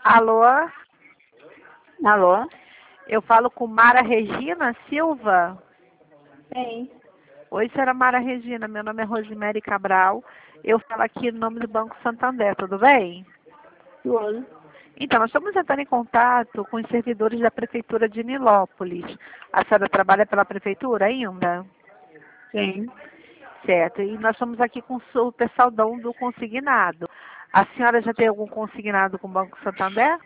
Alô? Alô? Eu falo com Mara Regina Silva? Sim. Oi, senhora Mara Regina. Meu nome é Rosemary Cabral. Eu falo aqui no nome do Banco Santander, tudo bem? Tudo. Então, nós estamos entrando em contato com os servidores da Prefeitura de Nilópolis. A senhora trabalha pela Prefeitura ainda? Sim. Certo. E nós estamos aqui com o super saldão do consignado. A senhora já tem algum consignado com o Banco Santander?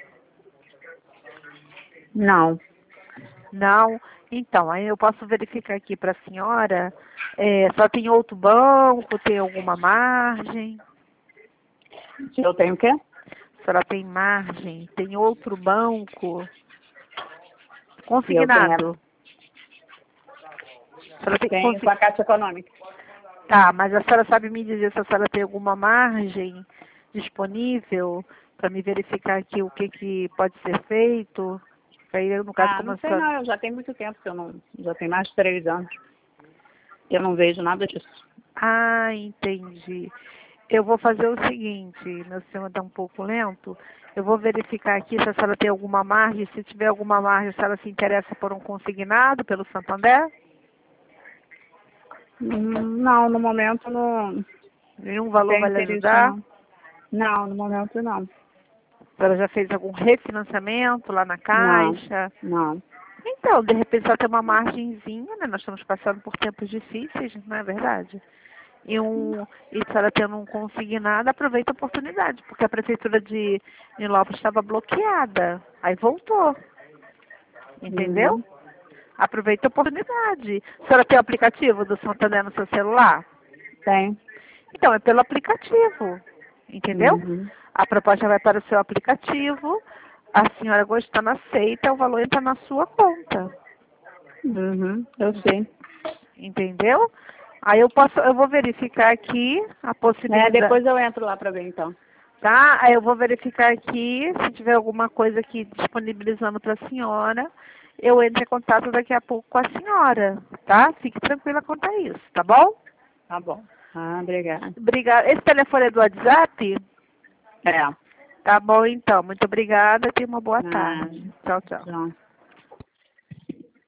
Não. Não? Então, aí eu posso verificar aqui para a senhora, só tem outro banco, tem alguma margem? Eu tenho o quê? A senhora tem margem, tem outro banco? Eu Consignado. A senhora tem tenho com a Caixa Econômica. Tá, mas a senhora sabe me dizer se a senhora tem alguma margem disponível para me verificar aqui o que pode ser feito? Aí, no caso, como Não a sei senhora... não, eu já tenho muito tempo que eu não... Já tem mais de 3 anos. Eu não vejo nada disso. Ah, entendi. Eu vou fazer o seguinte, meu sistema está um pouco lento. Eu vou verificar aqui se a senhora tem alguma margem. Se tiver alguma margem, a senhora se interessa por um consignado pelo Santander? Não, no momento não Nenhum valor tem vai lhe interesse ajudar? não. Não, no momento não. A senhora já fez algum refinanciamento lá na Não, Caixa? não. Então, de repente, só tem uma margenzinha, né? Nós estamos passando por tempos difíceis, não é verdade? E se ela tendo um consignado, aproveita a oportunidade, porque a prefeitura de Nilópolis estava bloqueada. Aí voltou. Entendeu? Uhum. Aproveita a oportunidade. A senhora tem o aplicativo do Santander no seu celular? Tem. Então, é pelo aplicativo. Entendeu? Uhum. A proposta vai para o seu aplicativo, a senhora gostando, aceita, o valor entra na sua conta. Uhum. Eu sei. Entendeu? Aí eu vou verificar aqui a possibilidade. Depois eu entro lá para ver então. Tá? Aí eu vou verificar aqui, se tiver alguma coisa aqui disponibilizando para a senhora, eu entro em contato daqui a pouco com a senhora, tá? Fique tranquila quanto a isso, tá bom? Tá bom. Obrigada. Obrigada. Esse telefone é do WhatsApp? É. Tá bom, então. Muito obrigada. Tenha uma boa Ah, tarde. Tchau, tchau. João.